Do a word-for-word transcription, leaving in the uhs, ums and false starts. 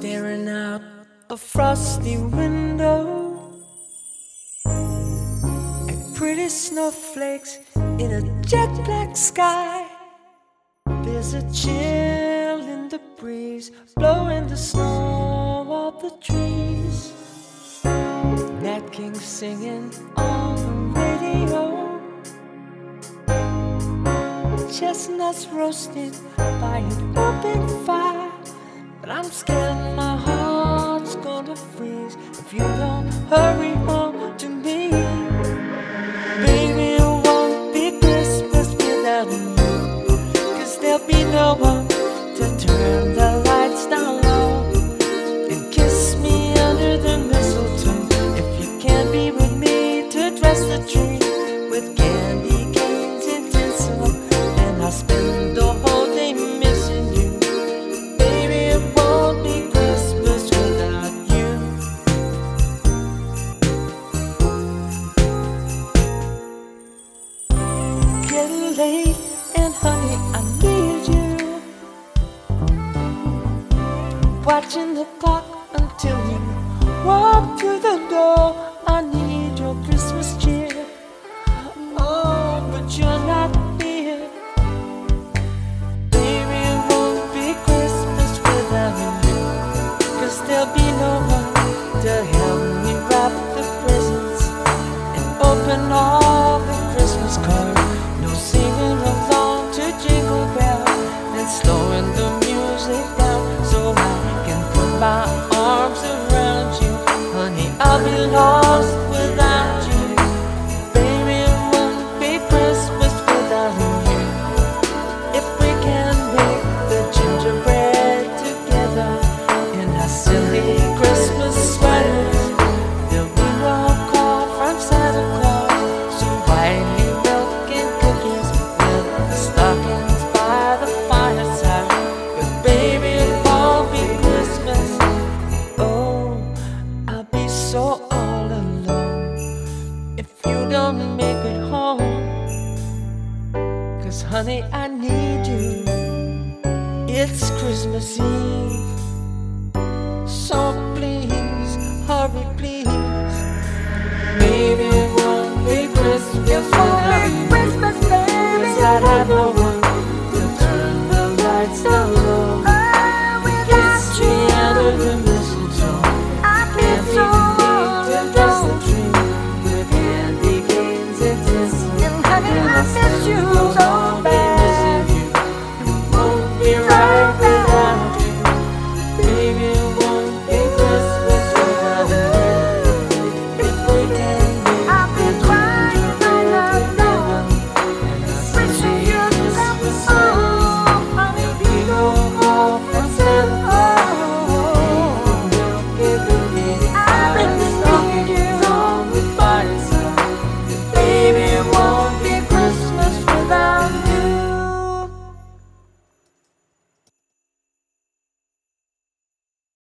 staring out a frosty window at pretty snowflakes in a jet black sky. There's a chill in the breeze, blowing the snow off the trees. Nat King singing on the radio, chestnuts roasting by an open fire. But I'm scared my heart's gonna freeze if you don't hurry home to me. Baby, it won't be Christmas without you, 'cause there'll be no one to turn the lights down low and kiss me under the mistletoe. If you can't be with me to dress the tree with candy canes and tinsel, then I'll spend the whole day missing you. Baby, it won't be Christmas without you. Getting late and honey, I need you. Watching the clock until you walk through the door. I need your Christmas cheer. Oh, but you're not here. Baby, it won't be Christmas without you, 'cause there'll be no one to help me wrap the presents and open all the Christmas cards. No singing along to Jingle Bells and slowing the music down so I can put my arms around you. Honey, I'll be lost without you. Baby, it won't be Christmas without you. If we can make the gingerbread together in our silly Christmas sweaters, there'll be no call from Santa Claus. So whitey milk and cookies with the stockings by the fireside. But baby, it won't be Christmas. Oh, I'll be so all alone if you don't make it home. 'Cause honey, I need you. It's Christmas Eve, so please hurry, please. Baby, it won't be Christmas without you, Christmas, baby. 'cause I'd have no one to turn the lights down low, Oh, without kiss me under the mistletoe, I'd be and so leave me to dress the alone. tree with candy canes and tinsel. And honey, And I I'll miss spend you the so